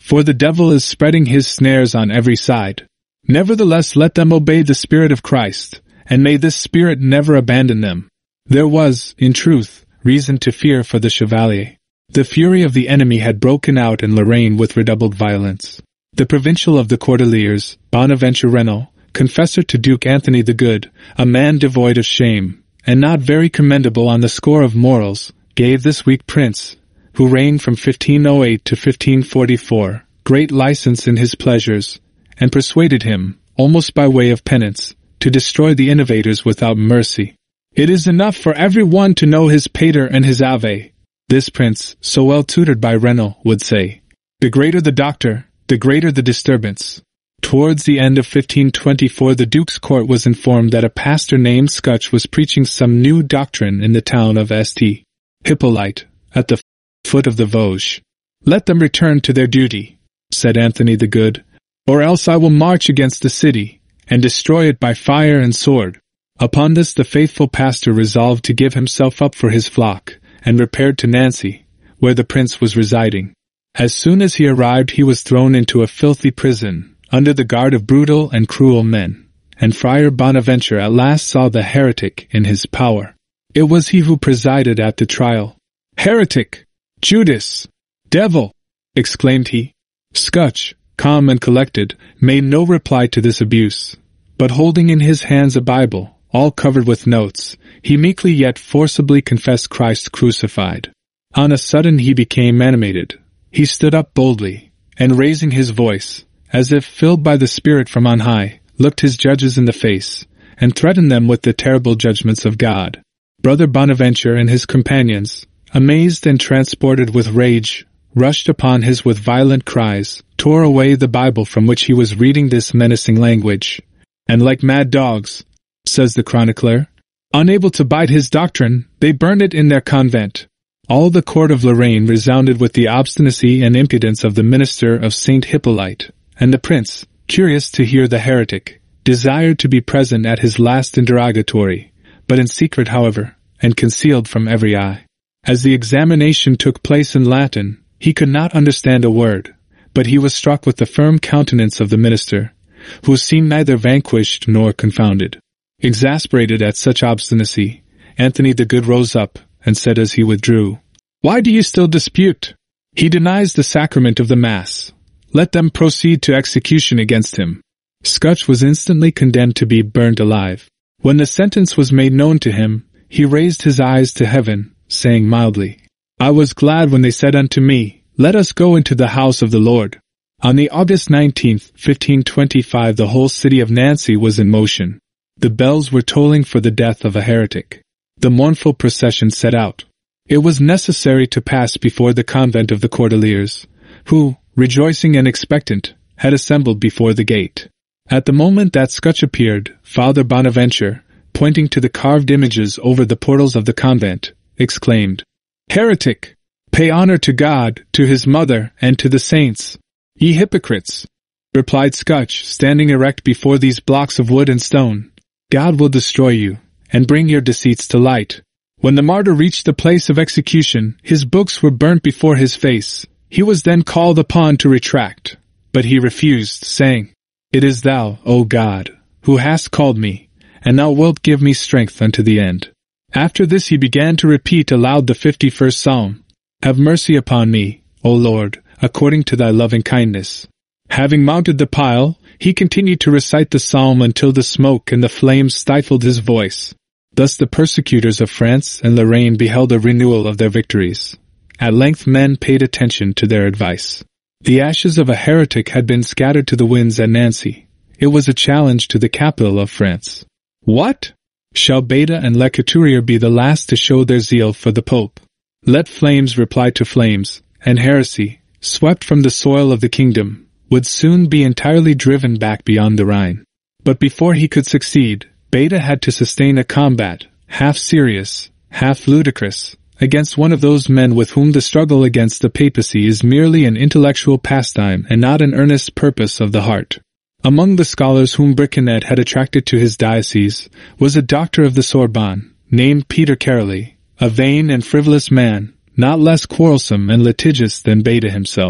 for the devil is spreading his snares on every side. Nevertheless let them obey the Spirit of Christ, and may this Spirit never abandon them. There was, in truth, reason to fear for the Chevalier. The fury of the enemy had broken out in Lorraine with redoubled violence. The provincial of the Cordeliers, Bonaventure Renaud, confessor to Duke Anthony the Good, a man devoid of shame, and not very commendable on the score of morals, gave this weak prince, who reigned from fifteen oh eight to fifteen forty-four, great license in his pleasures, and persuaded him, almost by way of penance, to destroy the innovators without mercy. It is enough for every one to know his pater and his ave, this prince, so well tutored by Renaud, would say. The greater the doctor, the greater the disturbance. Towards the end of fifteen twenty-four the Duke's court was informed that a pastor named Scutch was preaching some new doctrine in the town of St. Hippolyte, at the foot of the Vosges. Let them return to their duty, said Anthony the Good, or else I will march against the city, and destroy it by fire and sword. Upon this the faithful pastor resolved to give himself up for his flock, and repaired to Nancy, where the prince was residing. As soon as he arrived he was thrown into a filthy prison, under the guard of brutal and cruel men, and Friar Bonaventure at last saw the heretic in his power. It was he who presided at the trial. "Heretic! Judas! Devil!" exclaimed he. Scutch, calm and collected, made no reply to this abuse, but holding in his hands a Bible, all covered with notes, he meekly yet forcibly confessed Christ crucified. On a sudden he became animated. He stood up boldly, and raising his voice, as if filled by the Spirit from on high, looked his judges in the face, and threatened them with the terrible judgments of God. Brother Bonaventure and his companions, amazed and transported with rage, rushed upon his with violent cries, tore away the Bible from which he was reading this menacing language, and like mad dogs, says the chronicler, unable to bite his doctrine, they burned it in their convent. All the court of Lorraine resounded with the obstinacy and impudence of the minister of Saint Hippolyte, and the prince, curious to hear the heretic, desired to be present at his last interrogatory, but in secret however, and concealed from every eye. As the examination took place in Latin, he could not understand a word, but he was struck with the firm countenance of the minister, who seemed neither vanquished nor confounded. Exasperated at such obstinacy, Anthony the Good rose up, and said as he withdrew, "Why do you still dispute? He denies the sacrament of the Mass. Let them proceed to execution against him." Scutch was instantly condemned to be burnt alive. When the sentence was made known to him, he raised his eyes to heaven, saying mildly, "I was glad when they said unto me, Let us go into the house of the Lord." On the August nineteenth, fifteen twenty-five, the whole city of Nancy was in motion. The bells were tolling for the death of a heretic. The mournful procession set out. It was necessary to pass before the convent of the Cordeliers, who, rejoicing and expectant, had assembled before the gate. At the moment that Scutch appeared, Father Bonaventure, pointing to the carved images over the portals of the convent, exclaimed, "Heretic! Pay honor to God, to his mother, and to the saints." "Ye hypocrites," replied Scutch, standing erect before these blocks of wood and stone, "God will destroy you, and bring your deceits to light." When the martyr reached the place of execution, his books were burnt before his face. He was then called upon to retract, but he refused, saying, "It is thou, O God, who hast called me, and thou wilt give me strength unto the end." After this he began to repeat aloud the fifty-first Psalm, "Have mercy upon me, O Lord, according to thy loving kindness." Having mounted the pile, he continued to recite the psalm until the smoke and the flames stifled his voice. Thus the persecutors of France and Lorraine beheld a renewal of their victories. At length men paid attention to their advice. The ashes of a heretic had been scattered to the winds at Nancy. It was a challenge to the capital of France. What? Shall Beda and Le Couturier be the last to show their zeal for the Pope? Let flames reply to flames, and heresy, swept from the soil of the kingdom, would soon be entirely driven back beyond the Rhine. But before he could succeed, Beda had to sustain a combat, half serious, half ludicrous, against one of those men with whom the struggle against the papacy is merely an intellectual pastime and not an earnest purpose of the heart. Among the scholars whom Briçonnet had attracted to his diocese was a doctor of the Sorbonne, named Peter Caroli, a vain and frivolous man, not less quarrelsome and litigious than Beda himself.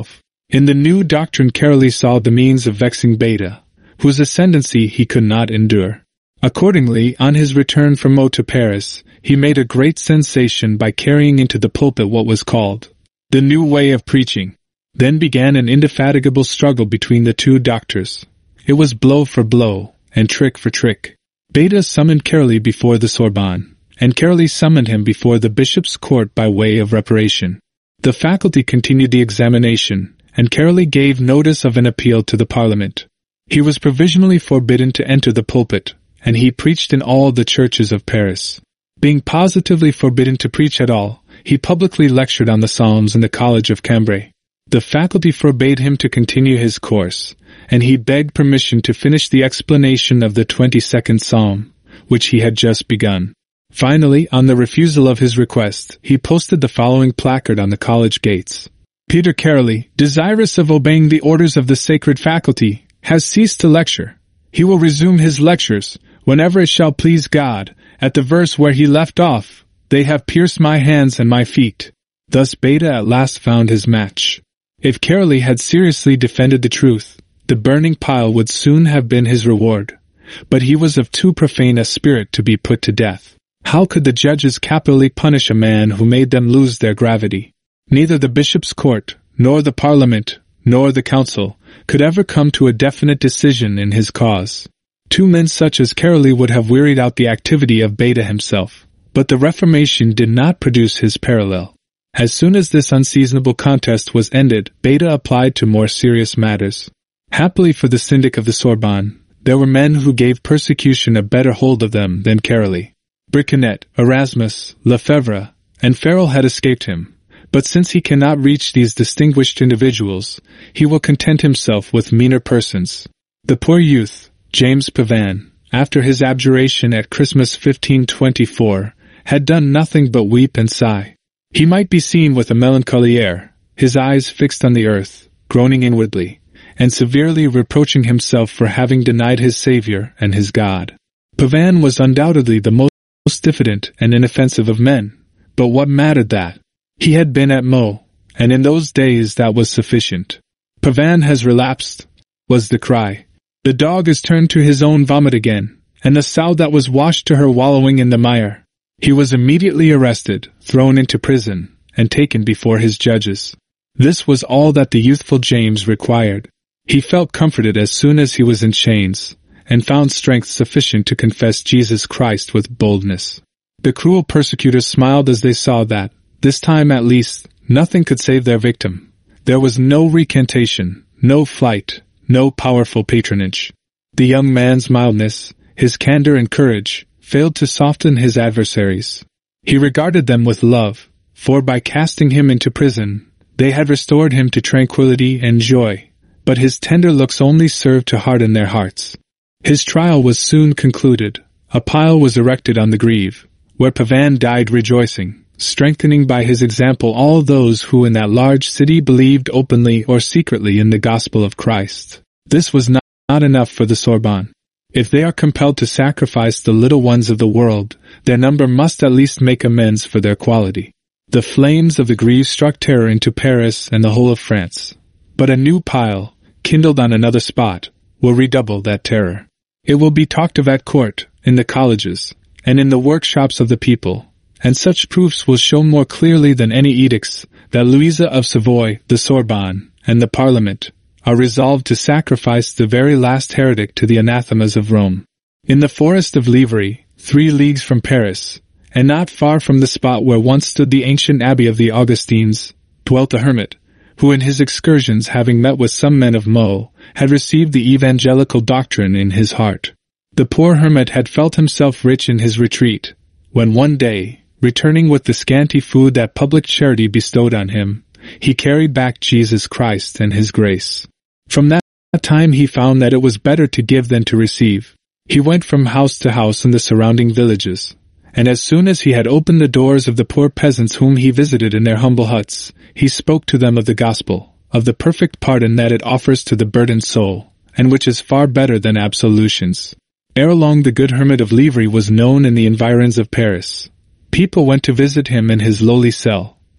In the new doctrine Caroly saw the means of vexing Beda, whose ascendancy he could not endure. Accordingly, on his return from Meaux to Paris, he made a great sensation by carrying into the pulpit what was called the new way of preaching. Then began an indefatigable struggle between the two doctors. It was blow for blow, and trick for trick. Beda summoned Caroly before the Sorbonne, and Caroly summoned him before the bishop's court by way of reparation. The faculty continued the examination, and Caroly gave notice of an appeal to the Parliament. He was provisionally forbidden to enter the pulpit, and he preached in all the churches of Paris. Being positively forbidden to preach at all, he publicly lectured on the Psalms in the College of Cambrai. The faculty forbade him to continue his course, and he begged permission to finish the explanation of the twenty-second Psalm, which he had just begun. Finally, on the refusal of his request, he posted the following placard on the college gates. Peter Caroly, desirous of obeying the orders of the sacred faculty, has ceased to lecture. He will resume his lectures, whenever it shall please God, at the verse where he left off, "They have pierced my hands and my feet." Thus Beda at last found his match. If Caroly had seriously defended the truth, the burning pile would soon have been his reward. But he was of too profane a spirit to be put to death. How could the judges capitally punish a man who made them lose their gravity? Neither the bishop's court, nor the parliament, nor the council, could ever come to a definite decision in his cause. Two men such as Caroly would have wearied out the activity of Beda himself, but the Reformation did not produce his parallel. As soon as this unseasonable contest was ended, Beda applied to more serious matters. Happily for the syndic of the Sorbonne, there were men who gave persecution a better hold of them than Caroly. Briçonnet, Erasmus, Lefebvre, and Farel had escaped him, but since he cannot reach these distinguished individuals, he will content himself with meaner persons. The poor youth, James Pavin, after his abjuration at Christmas fifteen twenty-four, had done nothing but weep and sigh. He might be seen with a melancholy air, his eyes fixed on the earth, groaning inwardly, and severely reproaching himself for having denied his Saviour and his God. Pavin was undoubtedly the most diffident and inoffensive of men, but what mattered that? He had been at Meaux, and in those days that was sufficient. Pavin has relapsed, was the cry. The dog is turned to his own vomit again, and the sow that was washed to her wallowing in the mire. He was immediately arrested, thrown into prison, and taken before his judges. This was all that the youthful James required. He felt comforted as soon as he was in chains, and found strength sufficient to confess Jesus Christ with boldness. The cruel persecutors smiled as they saw that, this time at least, nothing could save their victim. There was no recantation, no flight, no powerful patronage. The young man's mildness, his candor and courage, failed to soften his adversaries. He regarded them with love, for by casting him into prison, they had restored him to tranquility and joy, but his tender looks only served to harden their hearts. His trial was soon concluded. A pile was erected on the Greve, where Pavin died rejoicing, strengthening by his example all those who in that large city believed openly or secretly in the gospel of Christ. This was not, not enough for the Sorbonne. If they are compelled to sacrifice the little ones of the world, their number must at least make amends for their quality. The flames of the Greve struck terror into Paris and the whole of France. But a new pile, kindled on another spot, will redouble that terror. It will be talked of at court, in the colleges, and in the workshops of the people, and such proofs will show more clearly than any edicts that Louisa of Savoy, the Sorbonne, and the Parliament are resolved to sacrifice the very last heretic to the anathemas of Rome. In the forest of Livry, three leagues from Paris, and not far from the spot where once stood the ancient abbey of the Augustines, dwelt a hermit, who in his excursions having met with some men of Meaux, had received the evangelical doctrine in his heart. The poor hermit had felt himself rich in his retreat, when one day, returning with the scanty food that public charity bestowed on him, he carried back Jesus Christ and his grace. From that time he found that it was better to give than to receive. He went from house to house in the surrounding villages, and as soon as he had opened the doors of the poor peasants whom he visited in their humble huts, he spoke to them of the gospel, of the perfect pardon that it offers to the burdened soul, and which is far better than absolutions. Ere long the good hermit of Livry was known in the environs of Paris. People went to visit him in his lowly cell,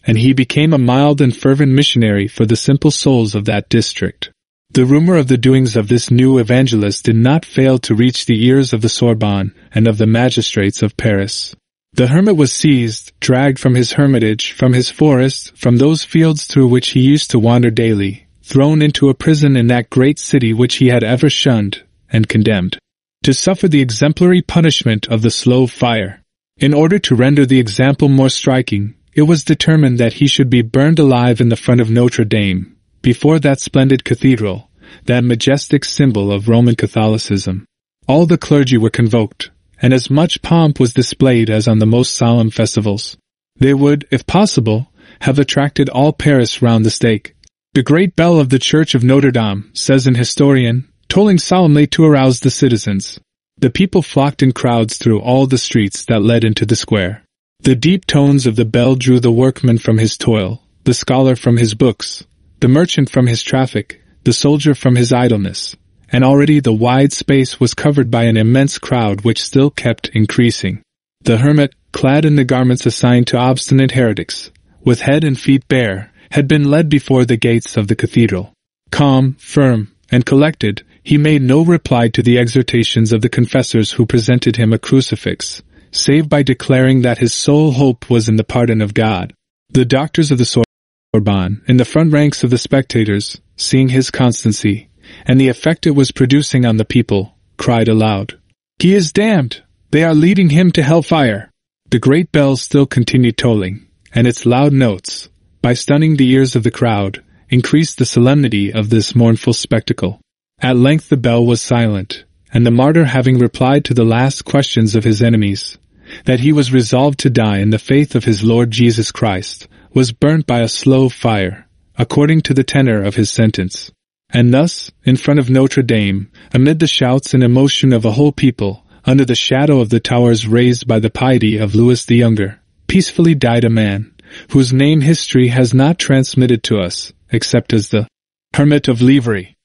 and he became a mild and fervent missionary for the simple souls of that district. The rumor of the doings of this new evangelist did not fail to reach the ears of the Sorbonne and of the magistrates of Paris. The hermit was seized, dragged from his hermitage, from his forest, from those fields through which he used to wander daily, thrown into a prison in that great city which he had ever shunned, and condemned to suffer the exemplary punishment of the slow fire. In order to render the example more striking, it was determined that he should be burned alive in the front of Notre Dame, before that splendid cathedral, that majestic symbol of Roman Catholicism. All the clergy were convoked, and as much pomp was displayed as on the most solemn festivals. They would, if possible, have attracted all Paris round the stake. The great bell of the church of Notre Dame, says an historian, tolling solemnly to arouse the citizens. The people flocked in crowds through all the streets that led into the square. The deep tones of the bell drew the workman from his toil, the scholar from his books, the merchant from his traffic, the soldier from his idleness, and already the wide space was covered by an immense crowd which still kept increasing. The hermit, clad in the garments assigned to obstinate heretics, with head and feet bare, had been led before the gates of the cathedral. Calm, firm, and collected, he made no reply to the exhortations of the confessors who presented him a crucifix, save by declaring that his sole hope was in the pardon of God. The doctors of the Sorbonne, in the front ranks of the spectators, seeing his constancy, and the effect it was producing on the people, cried aloud, "He is damned! They are leading him to hellfire!" The great bell still continued tolling, and its loud notes, by stunning the ears of the crowd, increased the solemnity of this mournful spectacle. At length the bell was silent, and the martyr, having replied to the last questions of his enemies, that he was resolved to die in the faith of his Lord Jesus Christ, was burnt by a slow fire, according to the tenor of his sentence. And thus, in front of Notre Dame, amid the shouts and emotion of a whole people, under the shadow of the towers raised by the piety of Louis the Younger, peacefully died a man, whose name history has not transmitted to us, except as the Hermit of Livry.